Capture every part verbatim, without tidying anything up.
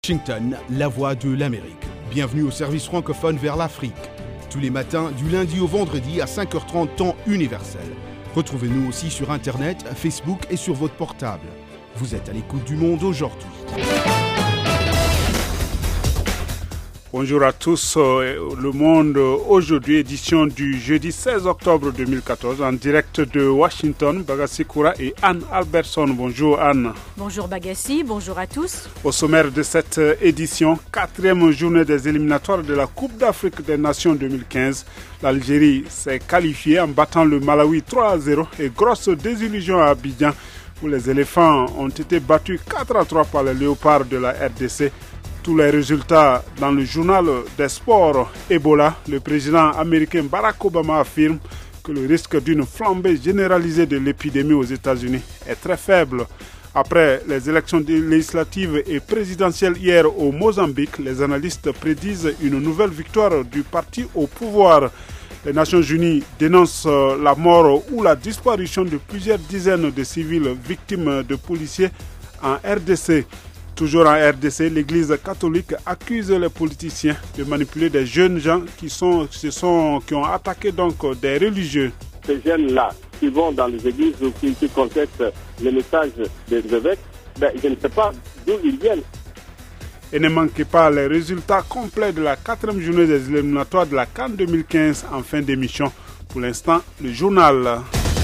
Washington, la voix de l'Amérique. Bienvenue au service francophone vers l'Afrique. Tous les matins, du lundi au vendredi à cinq heures trente, temps universel. Retrouvez-nous aussi sur Internet, Facebook et sur votre portable. Vous êtes à l'écoute du Monde aujourd'hui. Bonjour à tous, Le Monde aujourd'hui, édition du jeudi seize octobre deux mille quatorze, en direct de Washington, Bagassi Koura et Anne Albertson. Bonjour Anne. Bonjour Bagassi, bonjour à tous. Au sommaire de cette édition, quatrième journée des éliminatoires de la Coupe d'Afrique des Nations deux mille quinze. L'Algérie s'est qualifiée en battant le Malawi trois à zéro et grosse désillusion à Abidjan où les éléphants ont été battus quatre à trois par les léopards de la R D C. Tous les résultats dans le journal des sports Ebola. Le président américain Barack Obama affirme que le risque d'une flambée généralisée de l'épidémie aux États-Unis est très faible. Après les élections législatives et présidentielles hier au Mozambique, les analystes prédisent une nouvelle victoire du parti au pouvoir. Les Nations Unies dénoncent la mort ou la disparition de plusieurs dizaines de civils victimes de policiers en R D C. Toujours en R D C, l'Église catholique accuse les politiciens de manipuler des jeunes gens qui, sont, qui, sont, qui ont attaqué donc des religieux. Ces jeunes-là qui vont dans les églises ou qui, qui contestent les messages des évêques, ben, je ne sais pas d'où ils viennent. Et ne manquez pas les résultats complets de la quatrième journée des éliminatoires de la CAN deux mille quinze en fin d'émission. Pour l'instant, le journal.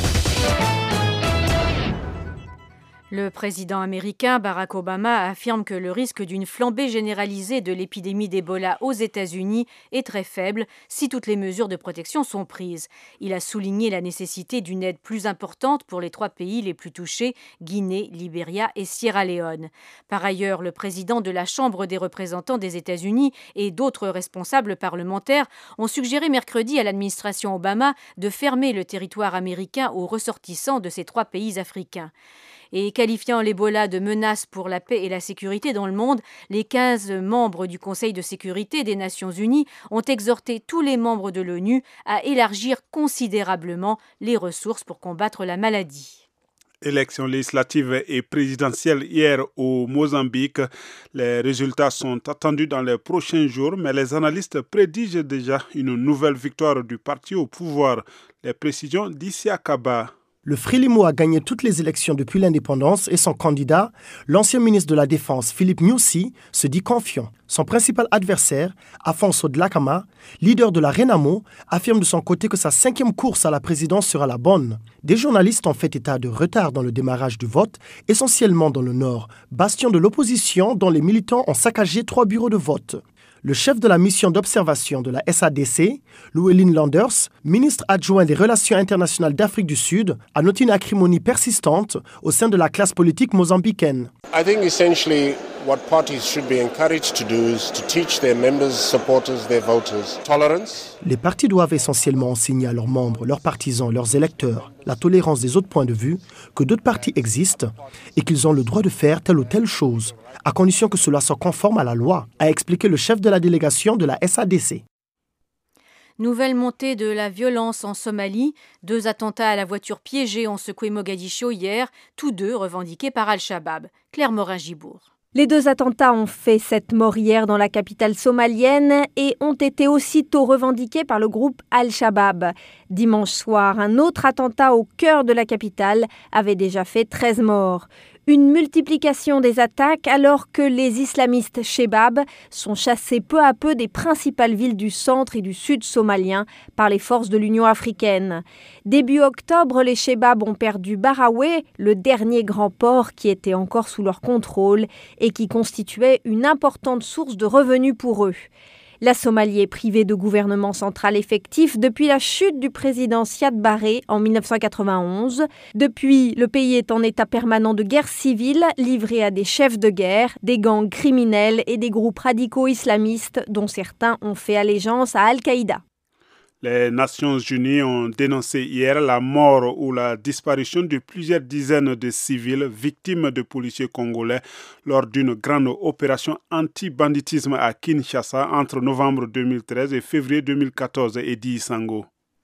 Le président américain Barack Obama affirme que le risque d'une flambée généralisée de l'épidémie d'Ebola aux États-Unis est très faible si toutes les mesures de protection sont prises. Il a souligné la nécessité d'une aide plus importante pour les trois pays les plus touchés, Guinée, Libéria et Sierra Leone. Par ailleurs, le président de la Chambre des représentants des États-Unis et d'autres responsables parlementaires ont suggéré mercredi à l'administration Obama de fermer le territoire américain aux ressortissants de ces trois pays africains. Et qualifiant l'Ebola de menace pour la paix et la sécurité dans le monde, les quinze membres du Conseil de sécurité des Nations Unies ont exhorté tous les membres de l'ONU à élargir considérablement les ressources pour combattre la maladie. Élections législatives et présidentielles hier au Mozambique. Les résultats sont attendus dans les prochains jours, mais les analystes prédigent déjà une nouvelle victoire du parti au pouvoir. Les précisions d'Issia Kaba. Le Frélimo a gagné toutes les élections depuis l'indépendance et son candidat, l'ancien ministre de la Défense Philippe Nyusi, se dit confiant. Son principal adversaire, Afonso Dhlakama, leader de la Renamo, affirme de son côté que sa cinquième course à la présidence sera la bonne. Des journalistes ont fait état de retard dans le démarrage du vote, essentiellement dans le nord, bastion de l'opposition dont les militants ont saccagé trois bureaux de vote. Le chef de la mission d'observation de la S A D C, Llewellyn Landers, ministre adjoint des Relations internationales d'Afrique du Sud, a noté une acrimonie persistante au sein de la classe politique mozambicaine. I think essentially what parties should be encouraged to do is to teach their members, supporters, their voters tolerance. Les partis doivent essentiellement enseigner à leurs membres, leurs partisans, leurs électeurs la tolérance des autres points de vue, que d'autres partis existent et qu'ils ont le droit de faire telle ou telle chose, à condition que cela soit conforme à la loi, a expliqué le chef de la délégation de la S A D C. Nouvelle montée de la violence en Somalie. Deux attentats à la voiture piégée ont secoué Mogadiscio hier, tous deux revendiqués par Al-Shabaab. Claire Morin-Gibour. Les deux attentats ont fait sept morts hier dans la capitale somalienne et ont été aussitôt revendiqués par le groupe Al-Shabaab. Dimanche soir, un autre attentat au cœur de la capitale avait déjà fait treize morts. Une multiplication des attaques alors que les islamistes Shebab sont chassés peu à peu des principales villes du centre et du sud somalien par les forces de l'Union africaine. Début octobre, les Shebab ont perdu Barawe, le dernier grand port qui était encore sous leur contrôle et qui constituait une importante source de revenus pour eux. La Somalie est privée de gouvernement central effectif depuis la chute du président Siad Barre en dix-neuf cent quatre-vingt-onze. Depuis, le pays est en état permanent de guerre civile, livré à des chefs de guerre, des gangs criminels et des groupes radicaux islamistes dont certains ont fait allégeance à Al-Qaïda. Les Nations Unies ont dénoncé hier la mort ou la disparition de plusieurs dizaines de civils victimes de policiers congolais lors d'une grande opération anti-banditisme à Kinshasa entre novembre deux mille treize et février deux mille quatorze, Eddy Sango.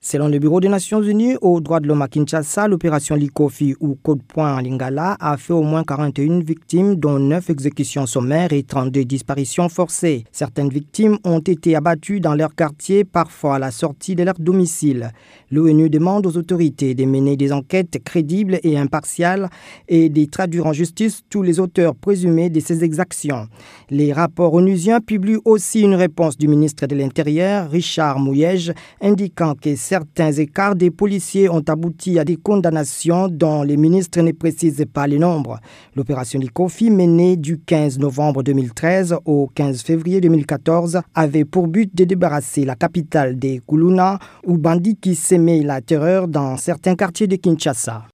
Selon le Bureau des Nations Unies aux droits de l'homme à Kinshasa, l'opération Likofi ou Code Point en Lingala a fait au moins quarante et une victimes, dont neuf exécutions sommaires et trente-deux disparitions forcées. Certaines victimes ont été abattues dans leur quartier, parfois à la sortie de leur domicile. L'ONU demande aux autorités de mener des enquêtes crédibles et impartiales et de traduire en justice tous les auteurs présumés de ces exactions. Les rapports onusiens publient aussi une réponse du ministre de l'Intérieur, Richard Mouyej, indiquant que certains écarts des policiers ont abouti à des condamnations dont les ministres ne précisent pas les nombres. L'opération Likofi, menée du quinze novembre deux mille treize au quinze février deux mille quatorze, avait pour but de débarrasser la capitale des Kuluna, où bandits qui sémaient la terreur dans certains quartiers de Kinshasa.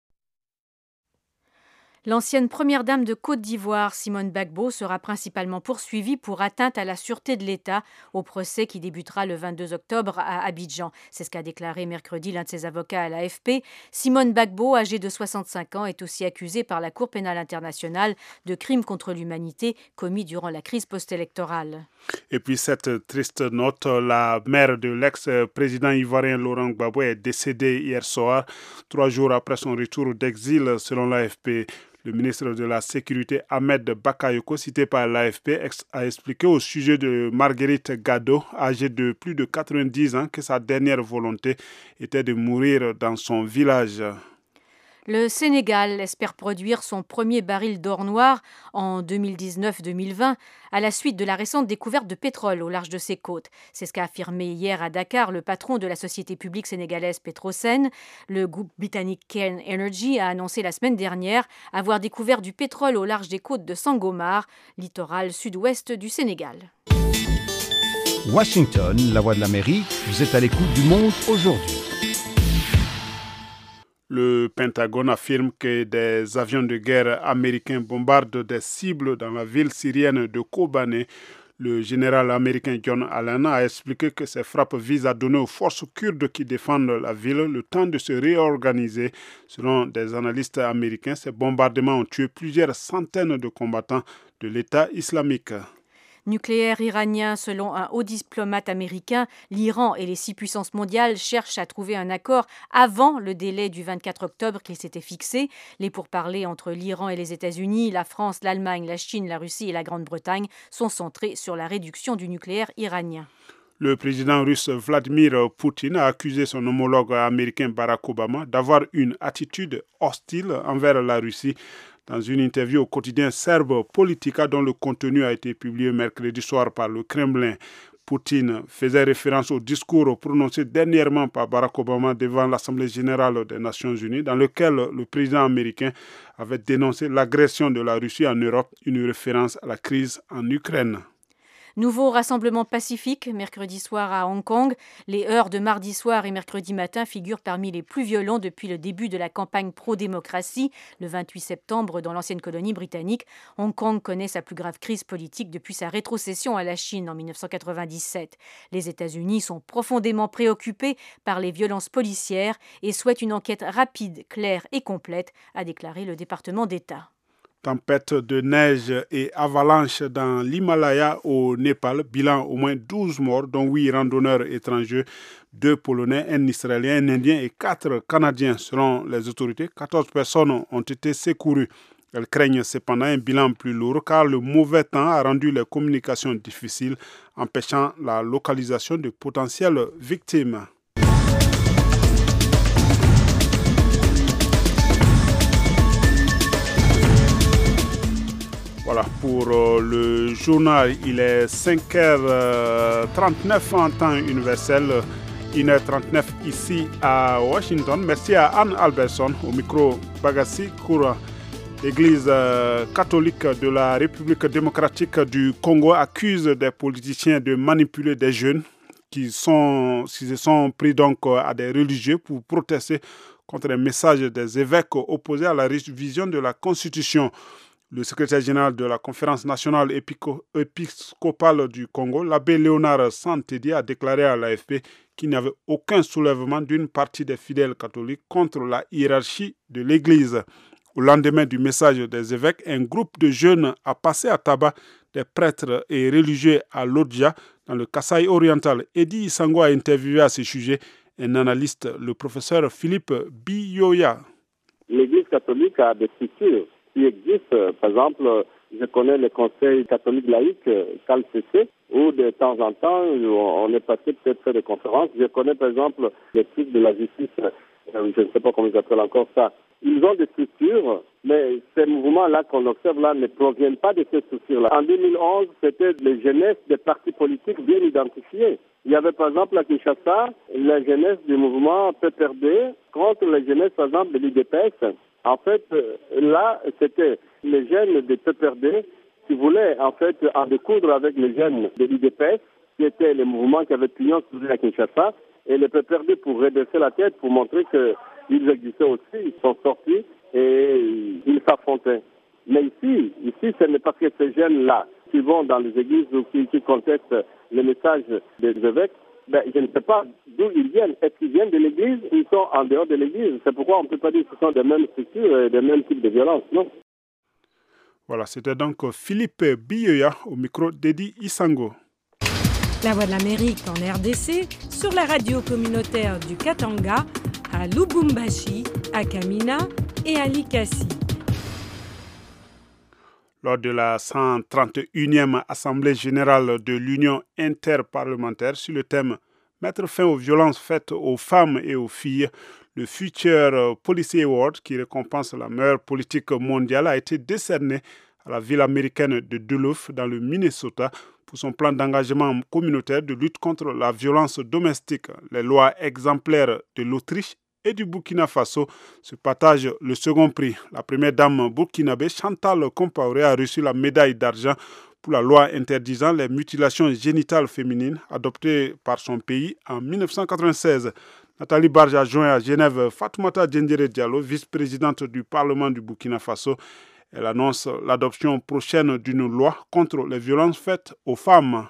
L'ancienne première dame de Côte d'Ivoire, Simone Gbagbo, sera principalement poursuivie pour atteinte à la sûreté de l'État au procès qui débutera le vingt-deux octobre à Abidjan. C'est ce qu'a déclaré mercredi l'un de ses avocats à l'A F P. Simone Gbagbo, âgée de soixante-cinq ans, est aussi accusée par la Cour pénale internationale de crimes contre l'humanité commis durant la crise post-électorale. Et puis cette triste note, la mère de l'ex-président ivoirien Laurent Gbagbo est décédée hier soir, trois jours après son retour d'exil, selon l'A F P. Le ministre de la Sécurité Ahmed Bakayoko, cité par l'A F P, a expliqué au sujet de Marguerite Gado, âgée de plus de quatre-vingt-dix ans, que sa dernière volonté était de mourir dans son village. Le Sénégal espère produire son premier baril d'or noir en deux mille dix-neuf deux mille vingt à la suite de la récente découverte de pétrole au large de ses côtes. C'est ce qu'a affirmé hier à Dakar le patron de la société publique sénégalaise Petrosen. Le groupe britannique Cairn Energy a annoncé la semaine dernière avoir découvert du pétrole au large des côtes de Sangomar, littoral sud-ouest du Sénégal. Washington, la voix de l'Amérique, vous êtes à l'écoute du Monde aujourd'hui. Le Pentagone affirme que des avions de guerre américains bombardent des cibles dans la ville syrienne de Kobané. Le général américain John Allen a expliqué que ces frappes visent à donner aux forces kurdes qui défendent la ville le temps de se réorganiser. Selon des analystes américains, ces bombardements ont tué plusieurs centaines de combattants de l'État islamique. Nucléaire iranien, selon un haut diplomate américain, l'Iran et les six puissances mondiales cherchent à trouver un accord avant le délai du vingt-quatre octobre qu'ils s'étaient fixé. Les pourparlers entre l'Iran et les États-Unis, la France, l'Allemagne, la Chine, la Russie et la Grande-Bretagne sont centrés sur la réduction du nucléaire iranien. Le président russe Vladimir Poutine a accusé son homologue américain Barack Obama d'avoir une attitude hostile envers la Russie. Dans une interview au quotidien serbe Politica dont le contenu a été publié mercredi soir par le Kremlin, Poutine faisait référence au discours prononcé dernièrement par Barack Obama devant l'Assemblée générale des Nations unies, dans lequel le président américain avait dénoncé l'agression de la Russie en Europe, une référence à la crise en Ukraine. Nouveau rassemblement pacifique, mercredi soir à Hong Kong. Les heurts de mardi soir et mercredi matin figurent parmi les plus violents depuis le début de la campagne pro-démocratie, le vingt-huit septembre dans l'ancienne colonie britannique. Hong Kong connaît sa plus grave crise politique depuis sa rétrocession à la Chine en dix-neuf cent quatre-vingt-dix-sept. Les États-Unis sont profondément préoccupés par les violences policières et souhaitent une enquête rapide, claire et complète, a déclaré le département d'État. Tempête de neige et avalanche dans l'Himalaya au Népal. Bilan au moins douze morts, dont huit randonneurs étrangers, deux Polonais, un Israélien, un Indien et quatre Canadiens. Selon les autorités, quatorze personnes ont été secourues. Elles craignent cependant un bilan plus lourd car le mauvais temps a rendu les communications difficiles, empêchant la localisation de potentielles victimes. Voilà pour euh, le journal. Il est cinq heures trente-neuf en temps universel, une heure trente-neuf ici à Washington. Merci à Anne Alberson au micro Bagassi Koura. L'Église euh, catholique de la République démocratique du Congo accuse des politiciens de manipuler des jeunes qui, sont, qui se sont pris donc à des religieux pour protester contre les messages des évêques opposés à la révision de la Constitution. Le secrétaire général de la Conférence nationale épiscopale du Congo, l'abbé Léonard Santedi, a déclaré à l'A F P qu'il n'y avait aucun soulèvement d'une partie des fidèles catholiques contre la hiérarchie de l'Église. Au lendemain du message des évêques, un groupe de jeunes a passé à tabac des prêtres et religieux à Lodja, dans le Kasaï oriental. Eddie Isango a interviewé à ce sujet Un analyste, le professeur Philippe Biyoya. L'Église catholique a des structures qui existent. Par exemple, je connais le Conseil catholique laïque, C A L C C, où de temps en temps, on est passé peut-être faire des conférences. Je connais par exemple les trucs de la justice, je ne sais pas comment ils appellent encore ça. Ils ont des structures, mais ces mouvements-là qu'on observe là ne proviennent pas de ces structures-là. En deux mille onze, c'était les jeunesses des partis politiques bien identifiés. Il y avait par exemple à Kinshasa la jeunesse du mouvement P P R D contre la jeunesse par exemple de l'U D P S. En fait, là, c'était les jeunes de P P R D qui voulaient en fait en découdre avec les jeunes de l'U D P S, qui étaient les mouvements qui avaient pignon sur à Kinshasa, et les P P R D pour redresser la tête, pour montrer qu'ils existaient aussi, ils sont sortis et ils s'affrontaient. Mais ici, ici, ce n'est pas que ces jeunes-là qui vont dans les églises ou qui, qui contestent le message des évêques, ben, je ne sais pas d'où ils viennent. Est-ce qu'ils viennent de l'église ou ils sont en dehors de l'église? C'est pourquoi on ne peut pas dire que ce sont des mêmes structures et des mêmes types de violences, non? Voilà, c'était donc Philippe Biyoya au micro d'Edi Isango. La Voix de l'Amérique en R D C, sur la radio communautaire du Katanga, à Lubumbashi, à Kamina et à Likasi. Lors de la cent trente et unième Assemblée générale de l'Union interparlementaire sur le thème « Mettre fin aux violences faites aux femmes et aux filles », le Future Policy Award, qui récompense la meilleure politique mondiale, a été décerné à la ville américaine de Duluth, dans le Minnesota, pour son plan d'engagement communautaire de lutte contre la violence domestique. Les lois exemplaires de l'Autriche et du Burkina Faso se partagent le second prix. La première dame burkinabé, Chantal Compaoré, a reçu la médaille d'argent pour la loi interdisant les mutilations génitales féminines adoptée par son pays en dix-neuf cent quatre-vingt-seize. Nathalie Barge a joint à Genève Fatoumata Diendéré Diallo, vice-présidente du Parlement du Burkina Faso. Elle annonce l'adoption prochaine d'une loi contre les violences faites aux femmes.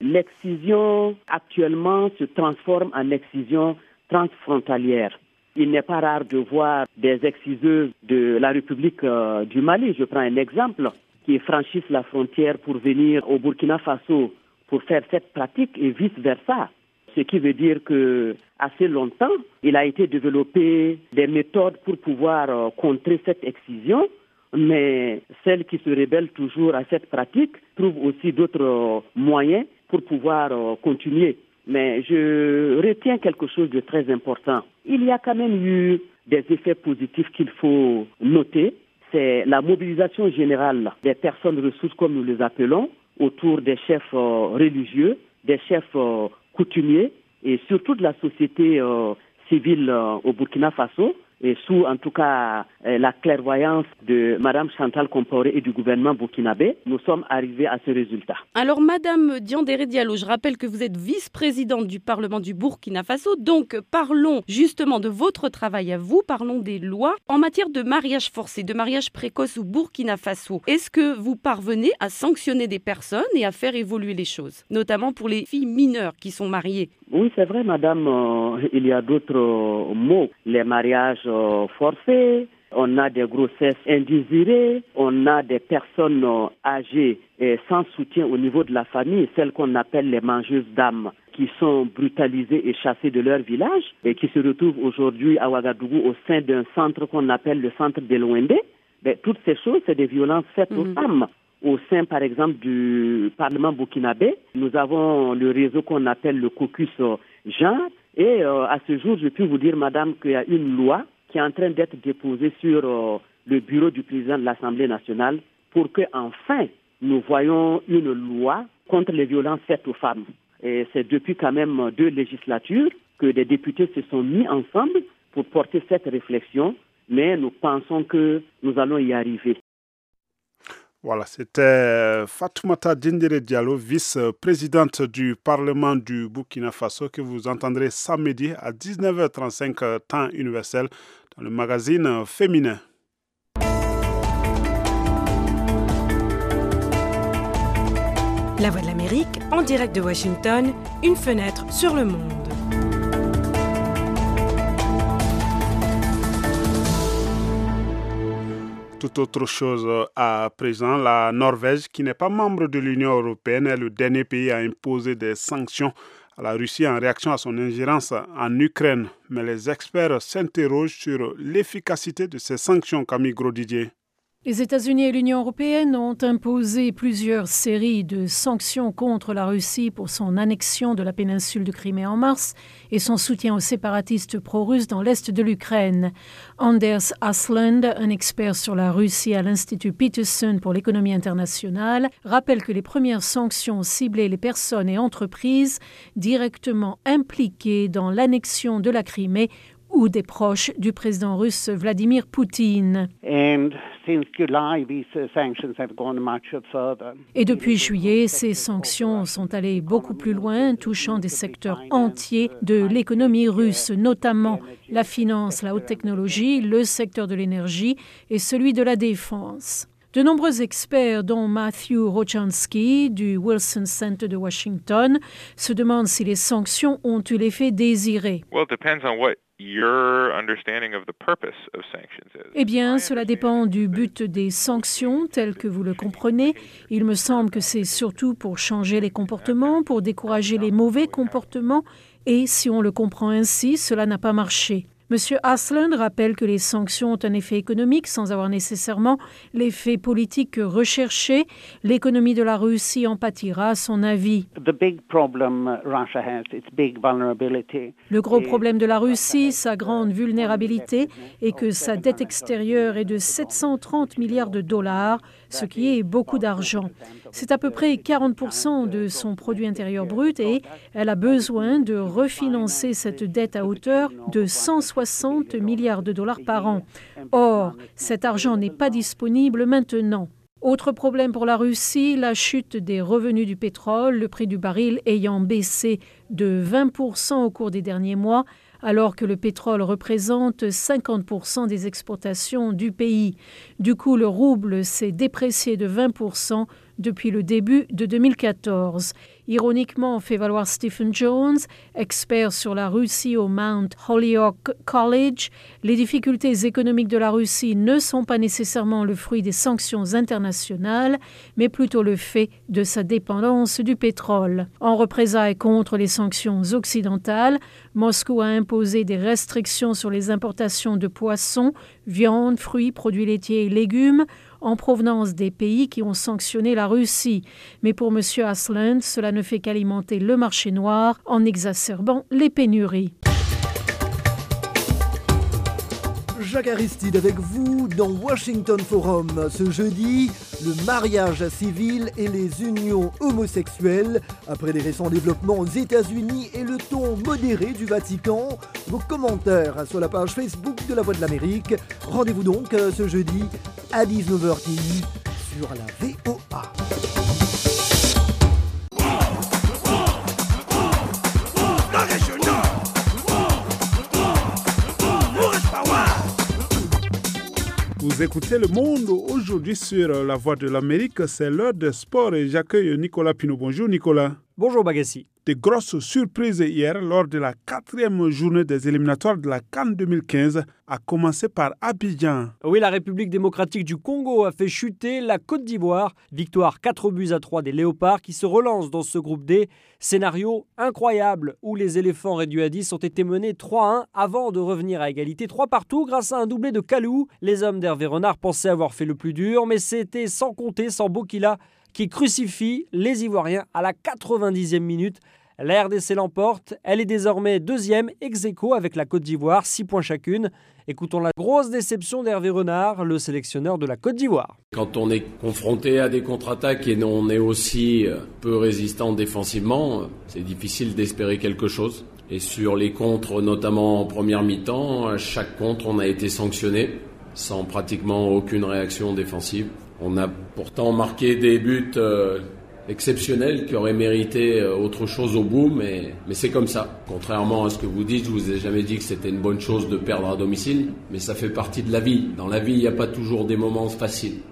L'excision actuellement se transforme en excision transfrontalière. Il n'est pas rare de voir des exciseuses de la République euh, du Mali, je prends un exemple, qui franchissent la frontière pour venir au Burkina Faso pour faire cette pratique et vice-versa. Ce qui veut dire que assez longtemps, il a été développé des méthodes pour pouvoir euh, contrer cette excision, mais celles qui se rebellent toujours à cette pratique trouvent aussi d'autres euh, moyens pour pouvoir euh, continuer. Mais je retiens quelque chose de très important. Il y a quand même eu des effets positifs qu'il faut noter. C'est la mobilisation générale des personnes ressources, comme nous les appelons, autour des chefs euh, religieux, des chefs euh, coutumiers et surtout de la société euh, civile euh, au Burkina Faso, et sous en tout cas euh, la clairvoyance de Mme Chantal Compaoré et du gouvernement burkinabé, nous sommes arrivés à ce résultat. Alors Mme Diendéré Diallo, je rappelle que vous êtes vice-présidente du Parlement du Burkina Faso, donc parlons justement de votre travail à vous, parlons des lois en matière de mariage forcé, de mariage précoce au Burkina Faso. Est-ce que vous parvenez à sanctionner des personnes et à faire évoluer les choses, notamment pour les filles mineures qui sont mariées? Oui, c'est vrai, madame, euh, il y a d'autres euh, mots. Les mariages euh, forcés, on a des grossesses indésirées, on a des personnes euh, âgées et sans soutien au niveau de la famille, celles qu'on appelle les mangeuses d'âmes, qui sont brutalisées et chassées de leur village et qui se retrouvent aujourd'hui à Ouagadougou au sein d'un centre qu'on appelle le centre de l'Ouendé. Ben, toutes ces choses, c'est des violences faites mmh. aux femmes. Au sein, par exemple, du Parlement burkinabé, nous avons le réseau qu'on appelle le caucus genre. Et euh, à ce jour, je peux vous dire, madame, qu'il y a une loi qui est en train d'être déposée sur euh, le bureau du président de l'Assemblée nationale pour que, enfin, nous voyons une loi contre les violences faites aux femmes. Et c'est depuis quand même deux législatures que des députés se sont mis ensemble pour porter cette réflexion, mais nous pensons que nous allons y arriver. Voilà, c'était Fatoumata Diendéré Diallo, vice-présidente du Parlement du Burkina Faso, que vous entendrez samedi à dix-neuf heures trente-cinq, temps universel, dans le magazine Féminin. La Voix de l'Amérique, en direct de Washington, une fenêtre sur le monde. Tout autre chose à présent, la Norvège, qui n'est pas membre de l'Union européenne, est le dernier pays à imposer des sanctions à la Russie en réaction à son ingérence en Ukraine. Mais les experts s'interrogent sur l'efficacité de ces sanctions, Camille Grosdidier. Les États-Unis et l'Union européenne ont imposé plusieurs séries de sanctions contre la Russie pour son annexion de la péninsule de Crimée en mars et son soutien aux séparatistes pro-russes dans l'est de l'Ukraine. Anders Asland, un expert sur la Russie à l'Institut Peterson pour l'économie internationale, rappelle que les premières sanctions ciblaient les personnes et entreprises directement impliquées dans l'annexion de la Crimée ou des proches du président russe Vladimir Poutine. Et depuis juillet, ces sanctions sont allées beaucoup plus loin, touchant des secteurs entiers de l'économie russe, notamment la finance, la haute technologie, le secteur de l'énergie et celui de la défense. De nombreux experts, dont Matthew Rochansky du Wilson Center de Washington, se demandent si les sanctions ont eu l'effet désiré. Well, it depends on what your understanding of the purpose of sanctions is. Eh bien, cela dépend du but des sanctions, tel que vous le comprenez. Il me semble que c'est surtout pour changer les comportements, pour décourager les mauvais comportements, et si on le comprend ainsi, cela n'a pas marché. Monsieur Asland rappelle que les sanctions ont un effet économique sans avoir nécessairement l'effet politique recherché. L'économie de la Russie en pâtira, à son avis. Le gros problème de la Russie, sa grande vulnérabilité, est que sa dette extérieure est de sept cent trente milliards de dollars, ce qui est beaucoup d'argent. C'est à peu près quarante pour cent de son produit intérieur brut et elle a besoin de refinancer cette dette à hauteur de cent soixante milliards de dollars par an. Or, cet argent n'est pas disponible maintenant. Autre problème pour la Russie, la chute des revenus du pétrole, le prix du baril ayant baissé de vingt pour cent au cours des derniers mois, alors que le pétrole représente cinquante pour cent des exportations du pays. Du coup, le rouble s'est déprécié de vingt pour cent depuis le début de deux mille quatorze. Ironiquement, fait valoir Stephen Jones, expert sur la Russie au Mount Holyoke College, les difficultés économiques de la Russie ne sont pas nécessairement le fruit des sanctions internationales, mais plutôt le fait de sa dépendance du pétrole. En représailles contre les sanctions occidentales, Moscou a imposé des restrictions sur les importations de poissons, viande, fruits, produits laitiers et légumes, en provenance des pays qui ont sanctionné la Russie. Mais pour M. Asland, cela ne fait qu'alimenter le marché noir en exacerbant les pénuries. Jacques Aristide avec vous dans Washington Forum. Ce jeudi, le mariage civil et les unions homosexuelles. Après les récents développements aux États-Unis et le ton modéré du Vatican, vos commentaires sur la page Facebook de La Voix de l'Amérique. Rendez-vous donc ce jeudi à dix-neuf heures T I sur la V O A. Vous écoutez Le Monde aujourd'hui sur La Voix de l'Amérique. C'est l'heure des sports et j'accueille Nicolas Pinault. Bonjour Nicolas. Bonjour Bagassi. De grosses surprises hier lors de la quatrième journée des éliminatoires de la CAN deux mille quinze, à commencer par Abidjan. Oui, la République démocratique du Congo a fait chuter la Côte d'Ivoire. Victoire quatre buts à trois des Léopards qui se relancent dans ce groupe D. Scénario incroyable où les éléphants réduits à dix ont été menés trois à un avant de revenir à égalité trois partout grâce à un doublé de Kalou. Les hommes d'Hervé Renard pensaient avoir fait le plus dur, mais c'était sans compter sans Bokila qui crucifie les Ivoiriens à la quatre-vingt-dixième minute. La R D C l'emporte, elle est désormais deuxième ex-aequo avec la Côte d'Ivoire, six points chacune. Écoutons la grosse déception d'Hervé Renard, le sélectionneur de la Côte d'Ivoire. Quand on est confronté à des contre-attaques et on est aussi peu résistant défensivement, c'est difficile d'espérer quelque chose. Et sur les contres, notamment en première mi-temps, à chaque contre, on a été sanctionné sans pratiquement aucune réaction défensive. On a pourtant marqué des buts euh, exceptionnels qui auraient mérité euh, autre chose au bout, mais, mais c'est comme ça. Contrairement à ce que vous dites, je vous ai jamais dit que c'était une bonne chose de perdre à domicile, mais ça fait partie de la vie. Dans la vie, il n'y a pas toujours des moments faciles.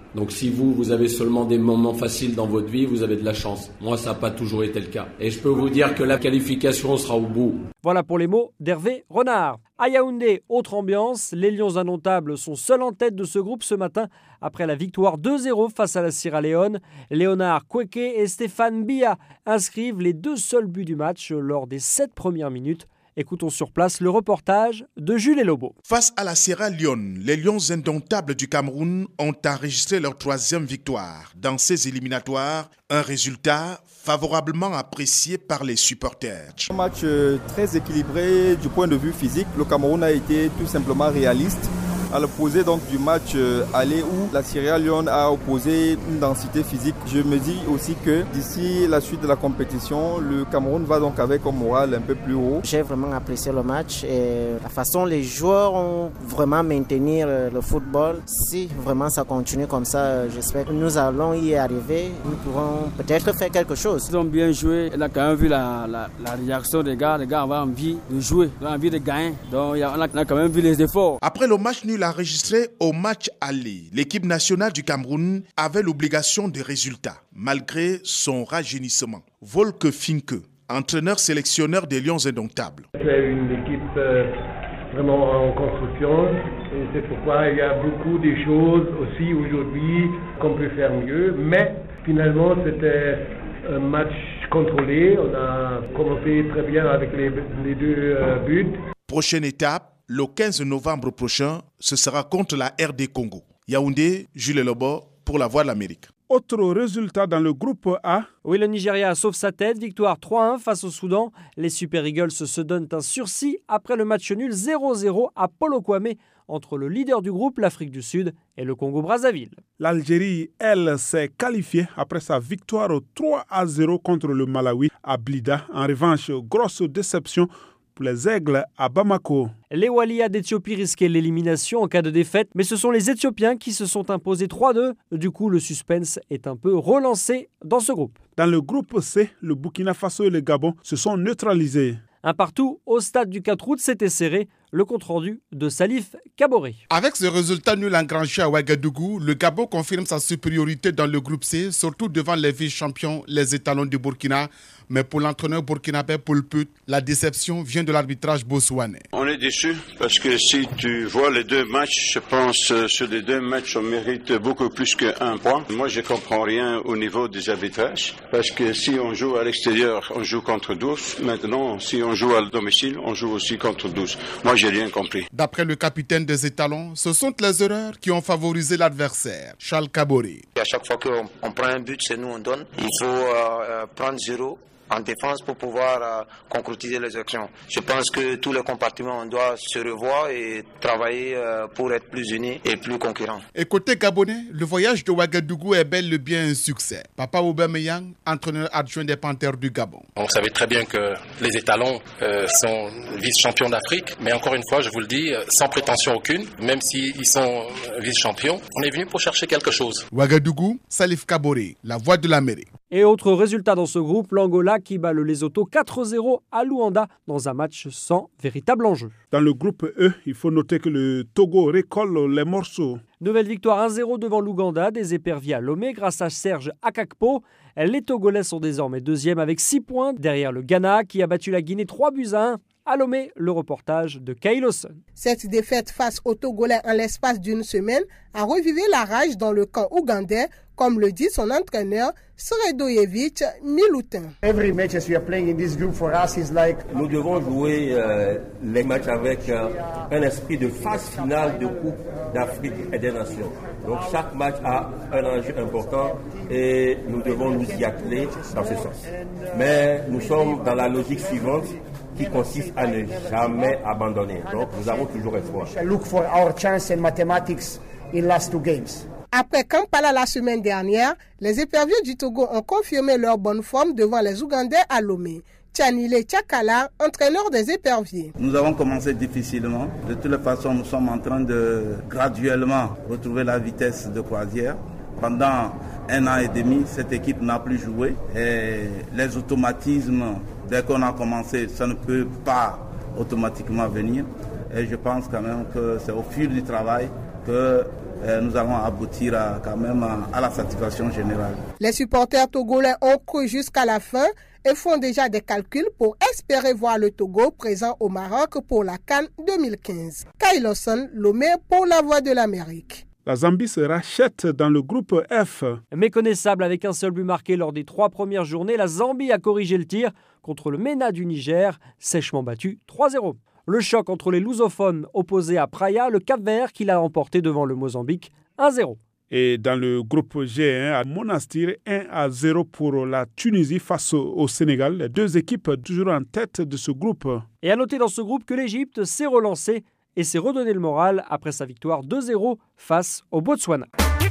Donc si vous, vous avez seulement des moments faciles dans votre vie, vous avez de la chance. Moi, ça n'a pas toujours été le cas. Et je peux vous dire que la qualification sera au bout. Voilà pour les mots d'Hervé Renard. À Yaoundé, autre ambiance, les Lions indomptables sont seuls en tête de ce groupe ce matin après la victoire deux zéro face à la Sierra Leone. Léonard Kweke et Stéphane Biya inscrivent les deux seuls buts du match lors des sept premières minutes. Écoutons sur place le reportage de Jules Lobo. Face à la Sierra Leone, les Lions indomptables du Cameroun ont enregistré leur troisième victoire dans ces éliminatoires, un résultat favorablement apprécié par les supporters. Un match très équilibré du point de vue physique. Le Cameroun a été tout simplement réaliste à l'opposé donc du match aller où la Sierra Leone a opposé une densité physique. Je me dis aussi que d'ici la suite de la compétition, le Cameroun va donc avec un moral un peu plus haut. J'ai vraiment apprécié le match et la façon les joueurs ont vraiment maintenir le football. Si vraiment ça continue comme ça, j'espère que nous allons y arriver. Nous pourrons peut-être faire quelque chose. Ils ont bien joué. On a quand même vu la, la, la réaction des gars. Les gars avaient envie de jouer, ils ont envie de gagner. Donc on a, on a quand même vu les efforts. Après le match nul enregistré au match aller, l'équipe nationale du Cameroun avait l'obligation de résultats, malgré son rajeunissement. Volker Finke, entraîneur-sélectionneur des Lions indomptables. C'est une équipe euh, vraiment en construction et c'est pourquoi il y a beaucoup de choses aussi aujourd'hui qu'on peut faire mieux. Mais finalement, c'était un match contrôlé. On a commencé très bien avec les, les deux euh, buts. Prochaine étape, le quinze novembre prochain, ce sera contre la R D Congo. Yaoundé, Jules Lobo pour la Voix de l'Amérique. Autre résultat dans le groupe A. Oui, le Nigeria sauve sa tête. Victoire trois un face au Soudan. Les Super Eagles se donnent un sursis après le match nul zéro zéro à Polokwane entre le leader du groupe, l'Afrique du Sud, et le Congo-Brazzaville. L'Algérie, elle, s'est qualifiée après sa victoire trois à zéro contre le Malawi à Blida. En revanche, grosse déception pour les Aigles à Bamako. Les Walia d'Éthiopie risquaient l'élimination en cas de défaite, mais ce sont les Éthiopiens qui se sont imposés trois deux. Du coup, le suspense est un peu relancé dans ce groupe. Dans le groupe C, le Burkina Faso et le Gabon se sont neutralisés. Un partout au stade du quatre août, c'était serré. Le compte-rendu de Salif Kaboré. Avec ce résultat nul engrangé à Ouagadougou, le Gabon confirme sa supériorité dans le groupe C, surtout devant les vice-champions, les étalons du Burkina. Mais pour l'entraîneur burkinabé Paul Put, la déception vient de l'arbitrage botswanais. On est déçus parce que si tu vois les deux matchs, je pense que sur les deux matchs, on mérite beaucoup plus qu'un point. Moi, je ne comprends rien au niveau des arbitrages parce que si on joue à l'extérieur, on joue contre douze. Maintenant, si on joue à domicile, on joue aussi contre douze. Moi, j'ai rien compris. D'après le capitaine des étalons, ce sont les erreurs qui ont favorisé l'adversaire, Charles Kaboré. À chaque fois qu'on on prend un but, c'est nous on donne. Il faut euh, prendre zéro en défense pour pouvoir euh, concrétiser les actions. Je pense que tous les compartiments, on doit se revoir et travailler euh, pour être plus unis et plus concurrents. Et côté gabonais, le voyage de Ouagadougou est bel et bien un succès. Papa Aubameyang, entraîneur adjoint des Panthères du Gabon. On savait très bien que les étalons euh, sont vice-champions d'Afrique, mais encore une fois, je vous le dis, sans prétention aucune, même s'ils sont vice-champions, on est venu pour chercher quelque chose. Ouagadougou, Salif Kaboré, la Voix de l'Amérique. Et autre résultat dans ce groupe, l'Angola qui bat le Lesotho quatre zéro à Luanda dans un match sans véritable enjeu. Dans le groupe E, il faut noter que le Togo récolte les morceaux. Nouvelle victoire un zéro devant l'Ouganda, des éperviers à Lomé grâce à Serge Akakpo. Les Togolais sont désormais deuxième avec six points derrière le Ghana qui a battu la Guinée trois buts à un. À Lomé, le reportage de Kyle Lawson. Cette défaite face aux Togolais en l'espace d'une semaine a revivé la rage dans le camp ougandais, comme le dit son entraîneur Sredojevic Milutin. Nous devons jouer euh, les matchs avec euh, un esprit de phase finale de Coupe d'Afrique et des Nations. Donc chaque match a un enjeu important et nous devons nous y atteler dans ce sens. Mais nous sommes dans la logique suivante qui consiste à ne jamais abandonner. Donc nous avons toujours espoir. Look for our chance in mathematics in last two games. Après Kampala la semaine dernière, les éperviers du Togo ont confirmé leur bonne forme devant les Ougandais à Lomé. Tianile Tchakala, entraîneur des éperviers. Nous avons commencé difficilement. De toutes les façons, nous sommes en train de graduellement retrouver la vitesse de croisière. Pendant un an et demi, cette équipe n'a plus joué. Et les automatismes, dès qu'on a commencé, ça ne peut pas automatiquement venir. Et je pense quand même que c'est au fil du travail que euh, nous allons aboutir à, quand même à, à la satisfaction générale. Les supporters togolais ont cru jusqu'à la fin et font déjà des calculs pour espérer voir le Togo présent au Maroc pour la CAN deux mille quinze. Kyle Lawson, Lomé pour la Voix de l'Amérique. La Zambie se rachète dans le groupe F. Méconnaissable avec un seul but marqué lors des trois premières journées, la Zambie a corrigé le tir contre le MENA du Niger, sèchement battu trois zéro. Le choc entre les lusophones opposés à Praia, le Cap-Vert qui l'a emporté devant le Mozambique un zéro. Et dans le groupe G un, à Monastir, un à zéro pour la Tunisie face au Sénégal. Les deux équipes toujours en tête de ce groupe. Et à noter dans ce groupe que l'Égypte s'est relancée et s'est redonné le moral après sa victoire deux zéro face au Botswana.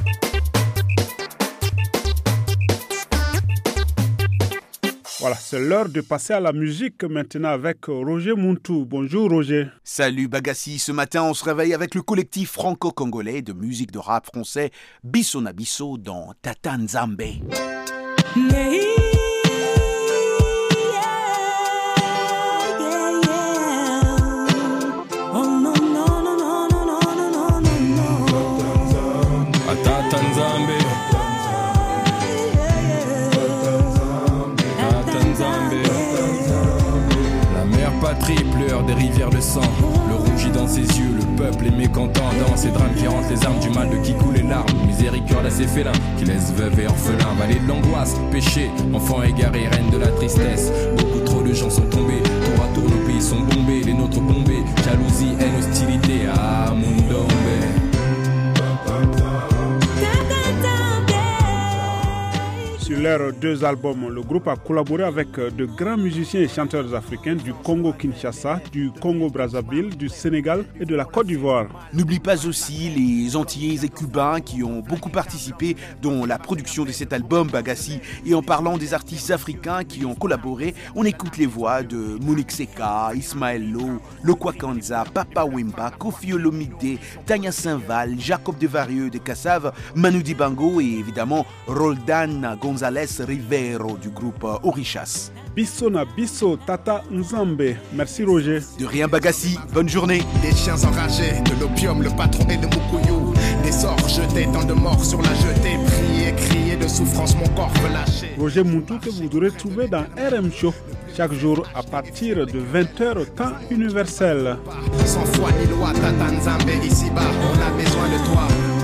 Voilà, c'est l'heure de passer à la musique maintenant avec Roger Muntu. Bonjour Roger. Salut Bagassi, ce matin on se réveille avec le collectif franco-congolais de musique de rap français Bisso na Bisso dans Tata Nzambe. Mais... Pleure des rivières de sang, le rougit dans ses yeux, le peuple est mécontent dans ces drames qui rentrent les armes du mal de qui coule les larmes, miséricorde à ces félins qui laissent veuves et orphelins, vallée de l'angoisse, péché, enfants égarés, reine de la tristesse, beaucoup trop de gens sont tombés, tour à tour nos pays sont bombés, les nôtres bombés, jalousie, haine, hostilité, ah Mundombe. Sur leurs deux albums, le groupe a collaboré avec de grands musiciens et chanteurs africains du Congo-Kinshasa, du Congo-Brazzaville, du Sénégal et de la Côte d'Ivoire. N'oublie pas aussi les Antillais et Cubains qui ont beaucoup participé dans la production de cet album Bagassi. Et en parlant des artistes africains qui ont collaboré, on écoute les voix de Monique Seka, Ismaël Lo, Lokwa Kanza, Papa Wemba, Kofi Olomide, Tania Saint-Val, Jacob Devarieux de Kassav, Manu Dibango et évidemment Roldan Gonzalez Rivero du groupe Orishas. Bisso na Bisso, Tata Nzambe. Merci Roger. De rien Bagassi, bonne journée. Des chiens enragés, de l'opium, le patron et le mukuyu. Des sorts jetés, tant de morts sur la jetée. Prier, crier de souffrance, mon corps relâché. Roger Muntu que vous devrez trouver dans R M Show chaque jour à partir de vingt heures temps universel. Sans foi ni loi, Tata Nzambe, ici-bas, on a besoin de toi.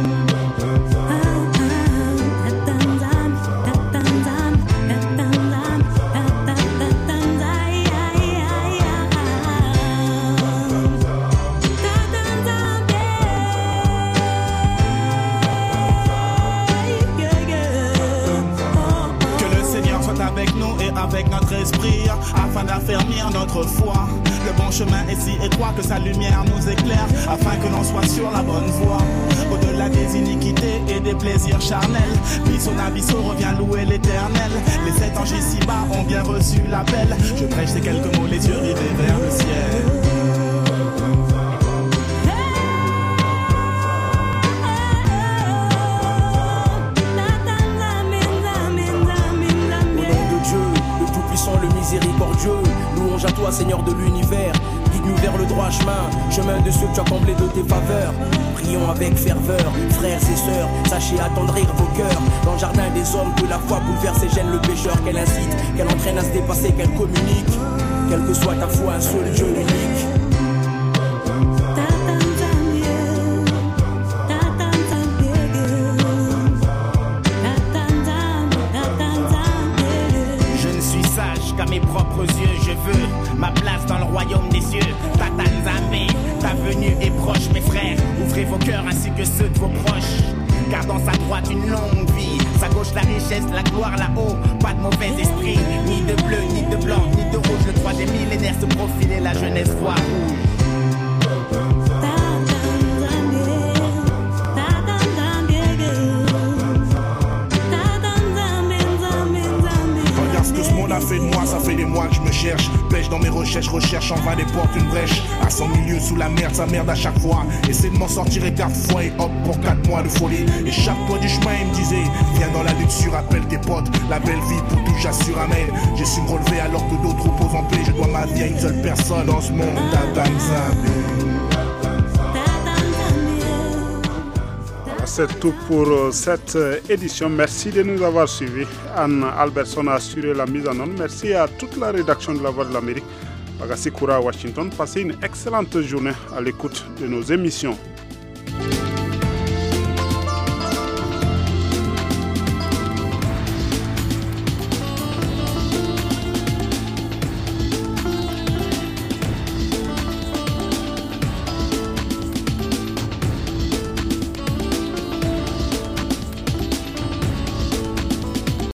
Avec notre esprit, afin d'affermir notre foi. Le bon chemin est si étroit que sa lumière nous éclaire, afin que l'on soit sur la bonne voie. Au-delà des iniquités et des plaisirs charnels, Bisso na Bisso revient louer l'éternel. Les sept anges ici-bas ont bien reçu l'appel. Je prêche ces quelques mots, les yeux rivés vers le ciel. Le miséricordieux, louange à toi Seigneur de l'univers, guide-nous vers le droit chemin, chemin de ceux que tu as comblés de tes faveurs. Prions avec ferveur, frères et sœurs, sachez attendrir vos cœurs. Dans le jardin des hommes que la foi bouleverse et gêne le pécheur, qu'elle incite, qu'elle entraîne à se dépasser, qu'elle communique. Quelle que soit ta foi, un seul Dieu unique. Mes propres yeux, je veux ma place dans le royaume des cieux. Tata Nzambe, ta venue est proche, mes frères. Ouvrez vos cœurs ainsi que ceux de vos proches. Car dans sa droite une longue vie, sa gauche la richesse, la gloire là-haut. Pas de mauvais esprit, ni de bleu, ni de blanc, ni de rouge. Le troisième millénaire se profile et la jeunesse voit rouge. A fait de moi, ça fait des mois que je me cherche. Pêche dans mes recherches, recherche en vain des portes une brèche. À cent milieux sous la merde, ça merde à chaque fois. Essaie de m'en sortir et quatre fois et hop pour quatre mois de folie. Et chaque fois du chemin il me disait, viens dans la luxure, appelle tes potes. La belle vie pour tout j'assure, amen. J'ai su me relever alors que d'autres reposent en paix. Je dois ma vie à une seule personne dans ce monde. Tata Nzambe. c'est tout pour cette édition. Merci de nous avoir suivis. Anne Albertson a assuré la mise en onde. Merci à toute la rédaction de La Voix de l'Amérique. Bagassi Koura à Washington. Passez une excellente journée à l'écoute de nos émissions.